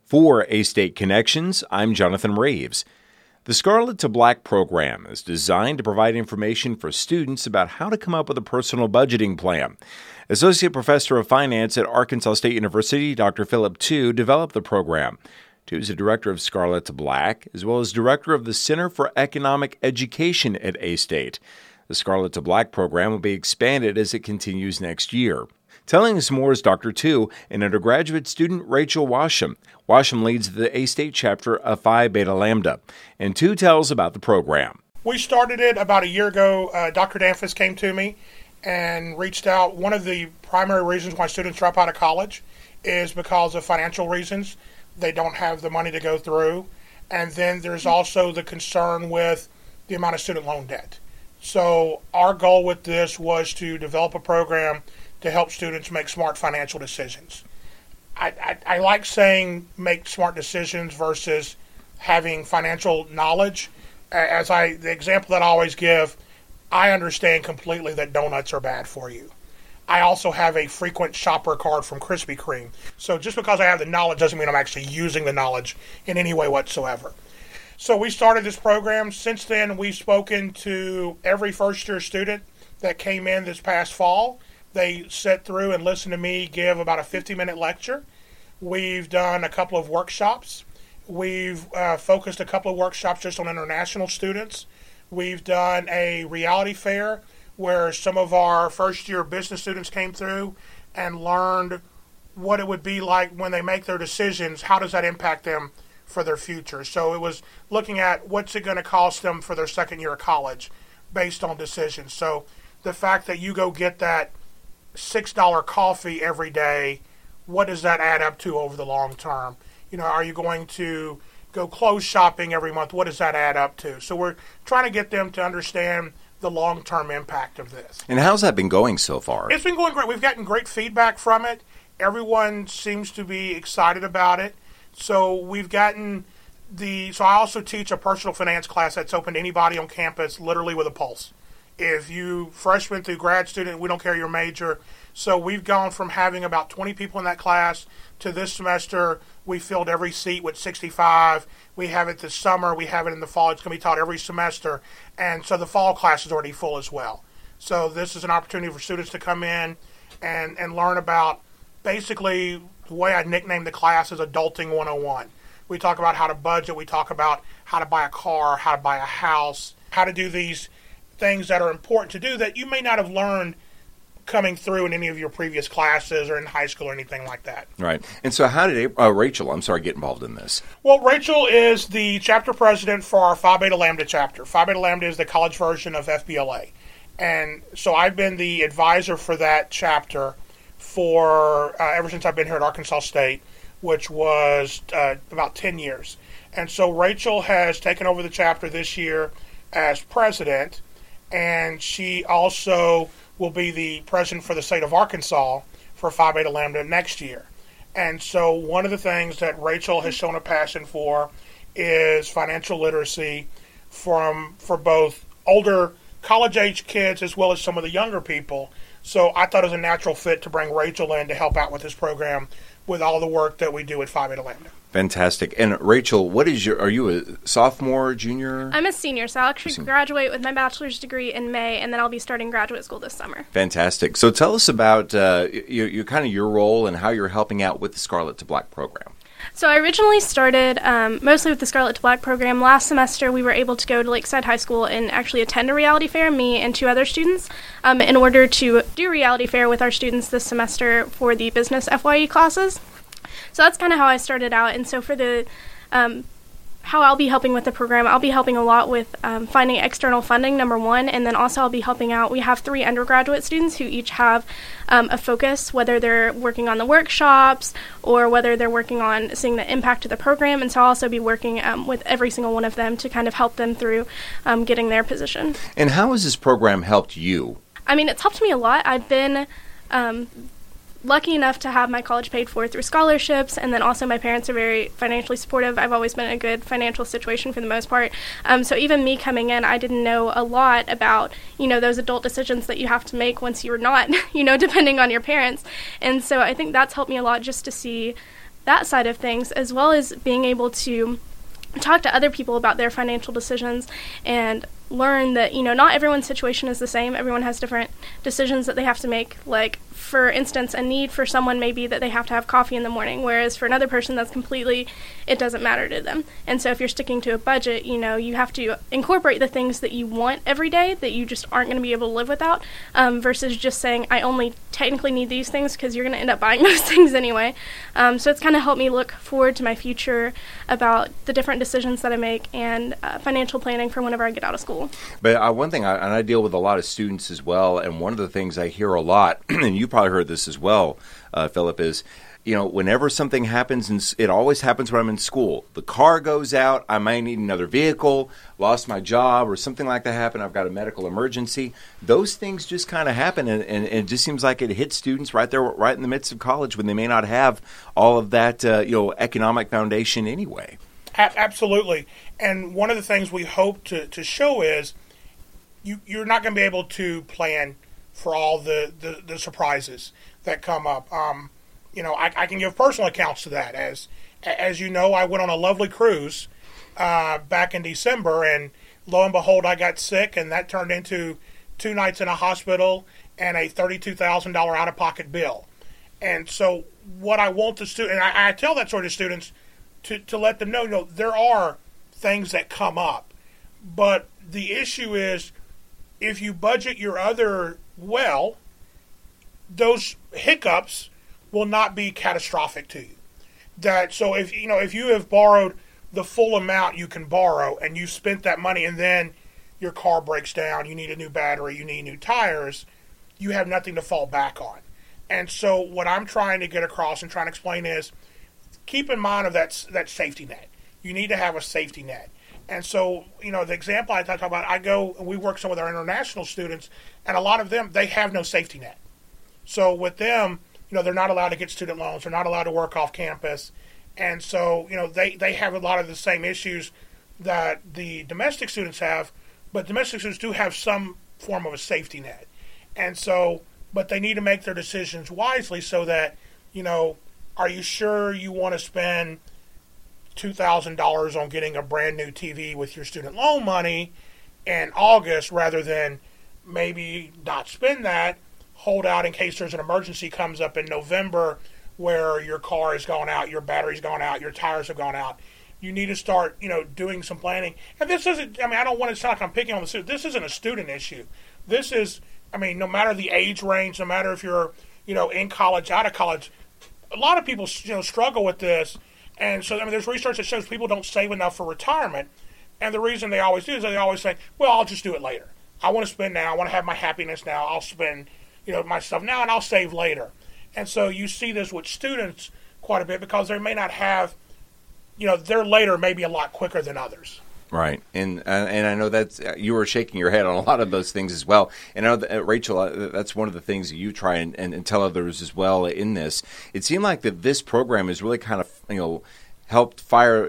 For A-State Connections, I'm Jonathan Raves. The Scarlet to Black program is designed to provide information for students about how to come up with a personal budgeting plan. Associate Professor of Finance at Arkansas State University, Dr. Philip Tu, developed the program. Tu is the director of Scarlet to Black, as well as director of the Center for Economic Education at A-State. The Scarlet to Black program will be expanded as it continues next year. Telling us more is Dr. Tu and undergraduate student Rachel Washam. Washam leads the A-State chapter of Phi Beta Lambda, and Tu tells about the program. We started it about a year ago. Dr. Danfus came to me and reached out. One of the primary reasons why students drop out of college is because of financial reasons. They don't have the money to go through. And then there's also the concern with the amount of student loan debt. So our goal with this was to develop a program to help students make smart financial decisions. I like saying make smart decisions versus having financial knowledge. The example that I always give, I understand completely that donuts are bad for you. I also have a frequent shopper card from Krispy Kreme. So just because I have the knowledge doesn't mean I'm actually using the knowledge in any way whatsoever. So we started this program. Since then, we've spoken to every first-year student that came in this past fall. They sit through and listen to me give about a 50-minute lecture. We've done a couple of workshops. We've focused a couple of workshops just on international students. We've done a reality fair where some of our first-year business students came through and learned what it would be like when they make their decisions. How does that impact them for their future? So it was looking at what's it going to cost them for their second year of college based on decisions. So the fact that you go get that $6 coffee every day, what does that add up to over the long term? You know, are you going to go clothes shopping every month? What does that add up to? So we're trying to get them to understand the long-term impact of this. And how's that been going so far? It's been going great. We've gotten great feedback from it. Everyone seems to be excited about it. So we've gotten so I also teach a personal finance class that's open to anybody on campus, literally with a pulse. If you freshman through grad student, we don't care your major. So we've gone from having about 20 people in that class to this semester, we filled every seat with 65. We have it this summer. We have it in the fall. It's going to be taught every semester. And so the fall class is already full as well. So this is an opportunity for students to come in and learn about basically the way I nicknamed the class is Adulting 101. We talk about how to budget. We talk about how to buy a car, how to buy a house, how to do these things that are important to do that you may not have learned coming through in any of your previous classes or in high school or anything like that. Right. And so how did Rachel, get involved in this? Well, Rachel is the chapter president for our Phi Beta Lambda chapter. Phi Beta Lambda is the college version of FBLA. And so I've been the advisor for that chapter for ever since I've been here at Arkansas State, which was about 10 years. And so Rachel has taken over the chapter this year as president, and she also will be the president for the state of Arkansas for Phi Beta Lambda next year. And so one of the things that Rachel has shown a passion for is financial literacy for both older college-age kids as well as some of the younger people. So I thought it was a natural fit to bring Rachel in to help out with this program with all the work that we do at Phi Beta Lambda. Fantastic. And Rachel, are you a sophomore, junior? I'm a senior, so I'll actually graduate with my bachelor's degree in May, and then I'll be starting graduate school this summer. Fantastic. So tell us about your role and how you're helping out with the Scarlet to Black program. So I originally started mostly with the Scarlet to Black program. Last semester, we were able to go to Lakeside High School and actually attend a reality fair, me and 2 other students, in order to do a reality fair with our students this semester for the business FYE classes. So that's kind of how I started out. And so for the how I'll be helping with the program, I'll be helping a lot with finding external funding, number one, and then also I'll be helping out. We have 3 undergraduate students who each have a focus, whether they're working on the workshops or whether they're working on seeing the impact of the program. And so I'll also be working with every single one of them to kind of help them through getting their position. And how has this program helped you? I mean, it's helped me a lot. I've been lucky enough to have my college paid for through scholarships, and then also my parents are very financially supportive. I've always been in a good financial situation for the most part. So even me coming in, I didn't know a lot about, those adult decisions that you have to make once you're not, depending on your parents. And so I think that's helped me a lot just to see that side of things, as well as being able to talk to other people about their financial decisions and learn that, not everyone's situation is the same. Everyone has different decisions that they have to make. Like, for instance, a need for someone may be that they have to have coffee in the morning, whereas for another person it doesn't matter to them. And so if you're sticking to a budget, you have to incorporate the things that you want every day that you just aren't going to be able to live without, versus just saying, I only technically need these things, because you're going to end up buying those things anyway. So it's kind of helped me look forward to my future about the different decisions that I make and financial planning for whenever I get out of school. But one thing, and I deal with a lot of students as well, and one of the things I hear a lot, and you probably heard this as well, Philip, is, whenever something happens, and it always happens when I'm in school, the car goes out, I might need another vehicle, lost my job, or something like that happened, I've got a medical emergency. Those things just kind of happen, and it just seems like it hits students right there, right in the midst of college, when they may not have all of that, economic foundation anyway. Absolutely. And one of the things we hope to show is you're not going to be able to plan for all the surprises that come up. I can give personal accounts to that. As you know, I went on a lovely cruise back in December, and lo and behold, I got sick, and that turned into 2 nights in a hospital and a $32,000 out-of-pocket bill. And so what I want the student, and I tell that sort of students to let them know, there are things that come up. But the issue is, if you budget your other well, those hiccups will not be catastrophic to you. So if you have borrowed the full amount you can borrow, and you spent that money, and then your car breaks down, you need a new battery, you need new tires, you have nothing to fall back on. And so what I'm trying to get across and trying to explain is, keep in mind of that safety net. You need to have a safety net. And so, the example I talk about, I go and we work some with our international students, and a lot of them, they have no safety net. So with them, they're not allowed to get student loans. They're not allowed to work off campus. And so, they have a lot of the same issues that the domestic students have, but domestic students do have some form of a safety net. And so, but they need to make their decisions wisely so that, are you sure you want to spend $2,000 on getting a brand new TV with your student loan money in August, rather than maybe not spend that, hold out in case there's an emergency comes up in November where your car has gone out, your battery's gone out, your tires have gone out. You need to start, doing some planning. And this isn't, I don't want to sound like I'm picking on the student. This isn't a student issue. This is, no matter the age range, no matter if you're, in college, out of college, a lot of people, struggle with this. And so, there's research that shows people don't save enough for retirement. And the reason they always do is they always say, well, I'll just do it later. I want to spend now. I want to have my happiness now. I'll spend, my stuff now, and I'll save later. And so you see this with students quite a bit, because they may not have, their later may be a lot quicker than others. Right, and I know that you were shaking your head on a lot of those things as well. And I know that, Rachel, that's one of the things that you try and tell others as well in this. It seemed like that this program is really kind of, helped fire,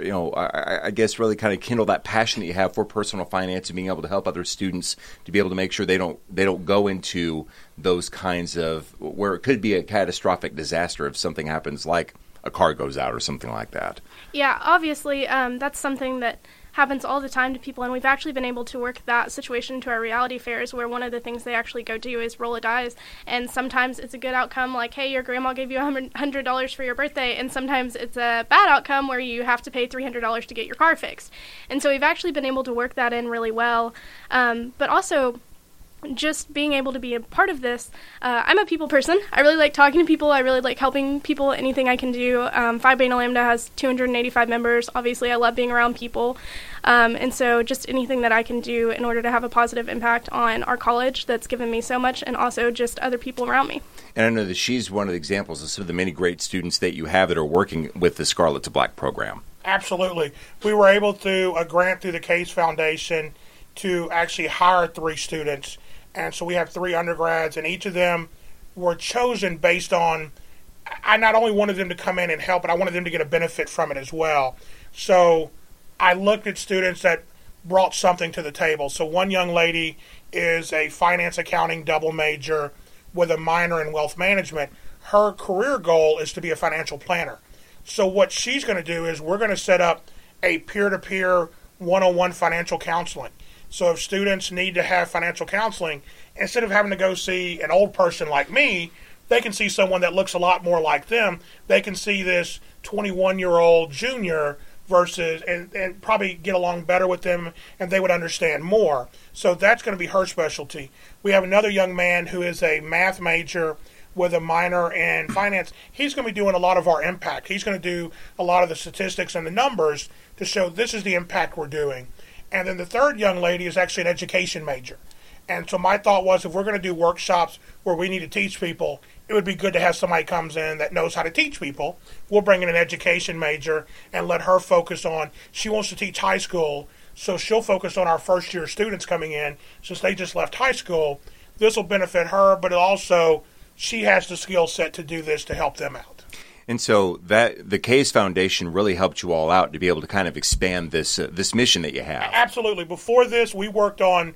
I guess really kind of kindle that passion that you have for personal finance and being able to help other students to be able to make sure they don't go into those kinds of, where it could be a catastrophic disaster if something happens, like a car goes out or something like that. Yeah, obviously, that's something that happens all the time to people, and we've actually been able to work that situation into our reality fairs, where one of the things they actually go do is roll a dice, and sometimes it's a good outcome, like, hey, your grandma gave you $100 for your birthday, and sometimes it's a bad outcome where you have to pay $300 to get your car fixed. And so we've actually been able to work that in really well, but also just being able to be a part of this. I'm a people person. I really like talking to people. I really like helping people, anything I can do. Phi Beta Lambda has 285 members. Obviously, I love being around people. And so just anything that I can do in order to have a positive impact on our college that's given me so much, and also just other people around me. And I know that she's one of the examples of some of the many great students that you have that are working with the Scarlet to Black program. Absolutely. We were able to, a grant through the Case Foundation, to actually hire 3 students. And so we have 3 undergrads, and each of them were chosen based on, I not only wanted them to come in and help, but I wanted them to get a benefit from it as well. So I looked at students that brought something to the table. So one young lady is a finance accounting double major with a minor in wealth management. Her career goal is to be a financial planner. So what she's going to do is we're going to set up a peer-to-peer, one-on-one financial counseling. So if students need to have financial counseling, instead of having to go see an old person like me, they can see someone that looks a lot more like them. They can see this 21-year-old junior versus and probably get along better with them, and they would understand more. So that's going to be her specialty. We have another young man who is a math major with a minor in finance. He's going to be doing a lot of our impact. He's going to do a lot of the statistics and the numbers to show this is the impact we're doing. And then the third young lady is actually an education major. And so my thought was, if we're going to do workshops where we need to teach people, it would be good to have somebody comes in that knows how to teach people. We'll bring in an education major and let her focus on, she wants to teach high school, so she'll focus on our first year students coming in since they just left high school. This will benefit her, but it also, she has the skill set to do this to help them out. And so that the Case Foundation really helped you all out to be able to kind of expand this mission that you have. Absolutely. Before this, we worked on,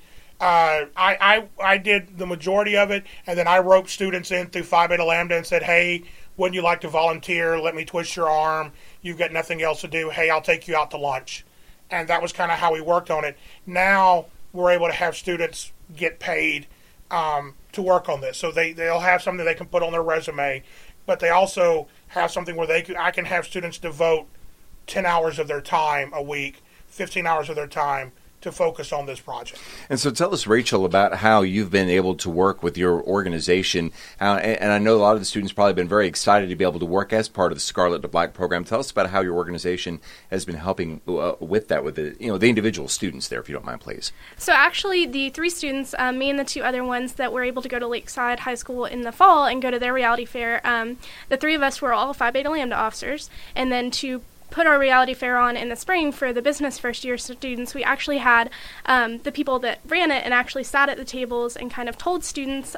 I did the majority of it, and then I roped students in through Phi Beta Lambda and said, hey, wouldn't you like to volunteer? Let me twist your arm. You've got nothing else to do. Hey, I'll take you out to lunch. And that was kind of how we worked on it. Now we're able to have students get paid to work on this. So they'll have something they can put on their resume, but they also have something where I can have students devote 10 hours of their time a week, 15 hours of their time to focus on this project. And so tell us, Rachel, about how you've been able to work with your organization. And I know a lot of the students probably been very excited to be able to work as part of the Scarlet to Black program. Tell us about how your organization has been helping with that, with the individual students there, if you don't mind, please. So actually, the 3 students, me and the 2 other ones that were able to go to Lakeside High School in the fall and go to their reality fair, the 3 of us were all Phi Beta Lambda officers. And then to put our reality fair on in the spring for the business first year students, we actually had the people that ran it and actually sat at the tables and kind of told students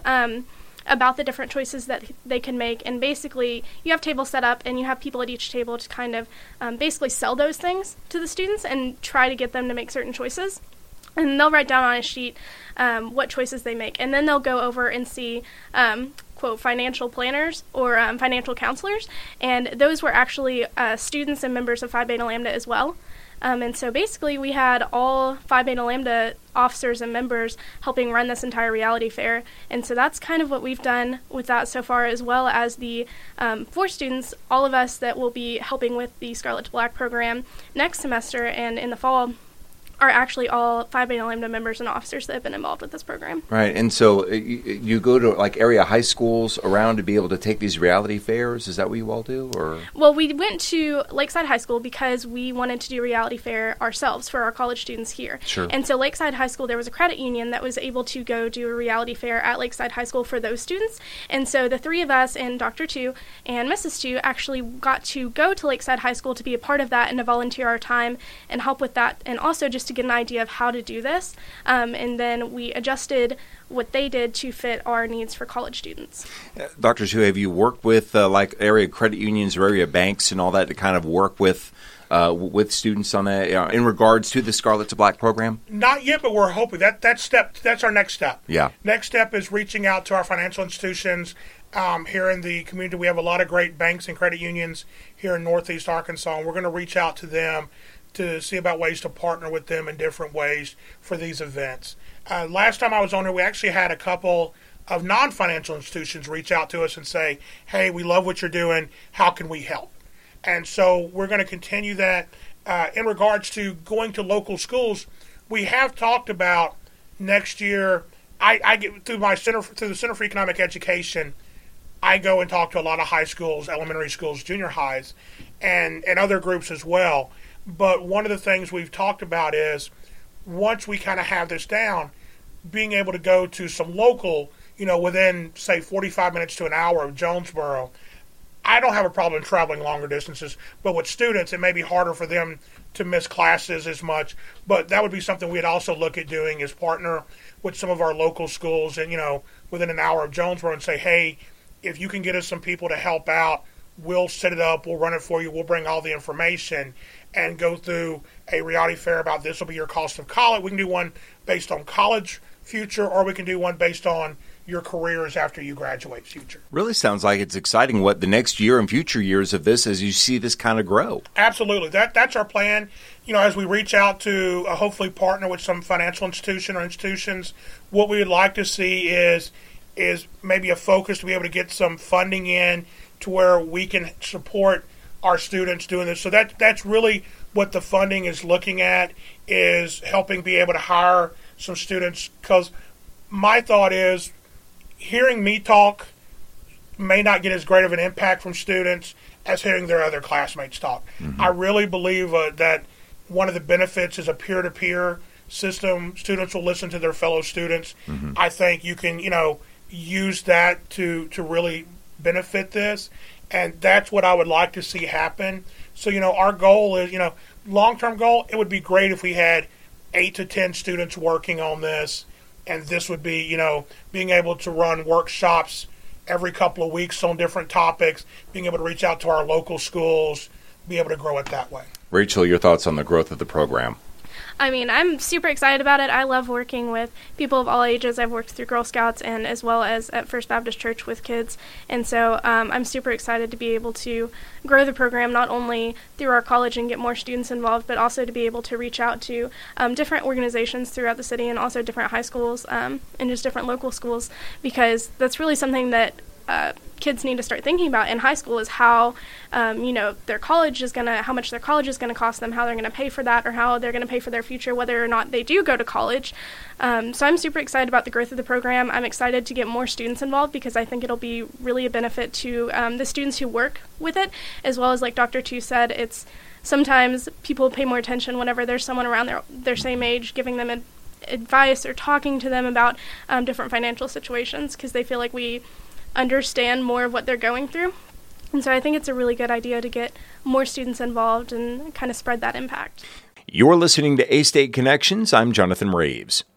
about the different choices that they can make. And basically, you have tables set up and you have people at each table to kind of basically sell those things to the students and try to get them to make certain choices. And they'll write down on a sheet what choices they make. And then they'll go over and see quote, financial planners or financial counselors, and those were actually students and members of Phi Beta Lambda as well. And so basically we had all Phi Beta Lambda officers and members helping run this entire reality fair. And so that's kind of what we've done with that so far, as well as the 4 students, all of us that will be helping with the Scarlet to Black program next semester and in the fall are actually all Phi Beta Lambda members and officers that have been involved with this program. Right, and so you go to like area high schools around to be able to take these reality fairs? Is that what you all do? Or? Well, we went to Lakeside High School because we wanted to do reality fair ourselves for our college students here. Sure. And so Lakeside High School, there was a credit union that was able to go do a reality fair at Lakeside High School for those students. And so the 3 of us and Dr. Tu and Mrs. Tu actually got to go to Lakeside High School to be a part of that and to volunteer our time and help with that, and also just to get an idea of how to do this, and then we adjusted what they did to fit our needs for college students. Dr. Tu, have you worked with like area credit unions or area banks and all that to kind of work with students on that in regards to the Scarlet to Black program? Not yet, but we're hoping that's our next step. Yeah. Next step is reaching out to our financial institutions here in the community. We have a lot of great banks and credit unions here in Northeast Arkansas, and we're going to reach out to them to see about ways to partner with them in different ways for these events. Last time I was on here, we actually had a couple of non-financial institutions reach out to us and say, hey, we love what you're doing. How can we help? And so we're going to continue that. In regards to going to local schools, we have talked about next year. I get through the Center for Economic Education, I go and talk to a lot of high schools, elementary schools, junior highs, and other groups as well. But one of the things we've talked about is once we kind of have this down, being able to go to some local, within, say, 45 minutes to an hour of Jonesboro. I don't have a problem traveling longer distances, but with students, it may be harder for them to miss classes as much. But that would be something we'd also look at doing, is partner with some of our local schools and, within an hour of Jonesboro and say, hey, if you can get us some people to help out, we'll set it up, we'll run it for you, we'll bring all the information and go through a reality fair about this will be your cost of college. We can do one based on college future, or we can do one based on your careers after you graduate future. Really sounds like it's exciting what the next year and future years of this as you see this kind of grow. Absolutely. That's our plan. As we reach out to hopefully partner with some financial institution or institutions, what we would like to see is maybe a focus to be able to get some funding in to where we can support our students doing this. So that's really what the funding is looking at, is helping be able to hire some students. Because my thought is, hearing me talk may not get as great of an impact from students as hearing their other classmates talk. Mm-hmm. I really believe that one of the benefits is a peer-to-peer system. Students will listen to their fellow students. Mm-hmm. I think you can, use that to really benefit this. And that's what I would like to see happen. So, our goal is, long-term goal, it would be great if we had 8 to 10 students working on this. And this would be, being able to run workshops every couple of weeks on different topics, being able to reach out to our local schools, be able to grow it that way. Rachel, your thoughts on the growth of the program? I mean, I'm super excited about it. I love working with people of all ages. I've worked through Girl Scouts and as well as at First Baptist Church with kids. And so I'm super excited to be able to grow the program, not only through our college and get more students involved, but also to be able to reach out to different organizations throughout the city and also different high schools and just different local schools, because that's really something that kids need to start thinking about in high school, is how their college is how much their college is going to cost them, how they're going to pay for that, or how they're going to pay for their future, whether or not they do go to college. So I'm super excited about the growth of the program. I'm excited to get more students involved because I think it'll be really a benefit to the students who work with it, as well as, like Dr. Tu said, it's sometimes people pay more attention whenever there's someone around their same age giving them advice or talking to them about different financial situations, because they feel like we understand more of what they're going through. And so I think it's a really good idea to get more students involved and kind of spread that impact. You're listening to A-State Connections. I'm Jonathan Raves.